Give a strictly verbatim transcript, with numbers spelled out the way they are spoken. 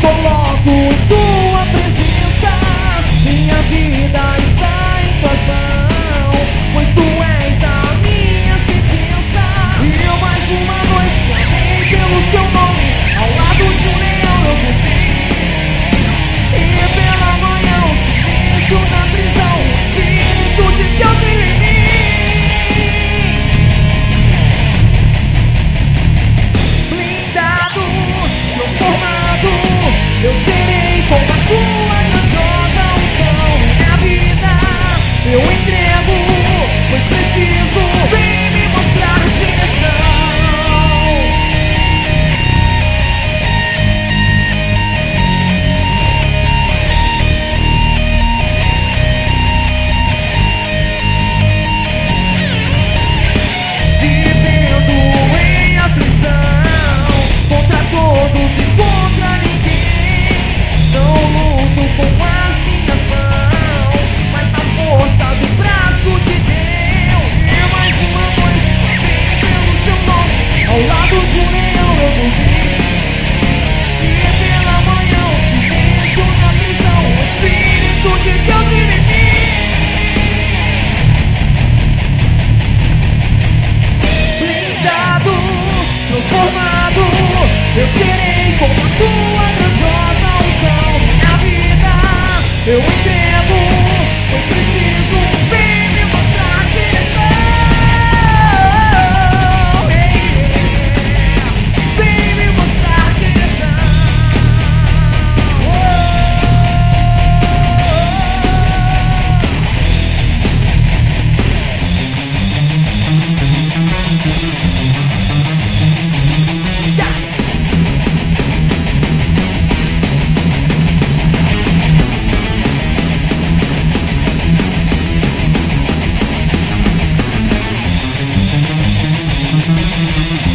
coloco em tua presença. Minha vida está em tuas mãos, pois tu és a minha sentença. E eu mais uma noite clamei pelo seu nome, ao lado de um leão eu dormi. E pela manhã o silêncio na prisão, o Espírito de Deus veio em mim. Blindado, transformado, eu serei como a tua grandiosa unção. Minha vida eu entrego, pois preciso, vem me mostrar direção. Vivendo em aflição, contra todos e contra ninguém. Não luto com as minhas mãos, mas na força do braço de Deus. E mais uma noite clamei pelo seu nome, ao lado de um leão eu dormi. E pela manhã o silêncio na prisão, o Espírito de Deus vive em mim. Blindado, transformado, eu serei como a tua grandiosa unção. Minha vida eu entrego, pois preciso, vem me mostrar direção. Yeah. Vem me mostrar direção. Yeah.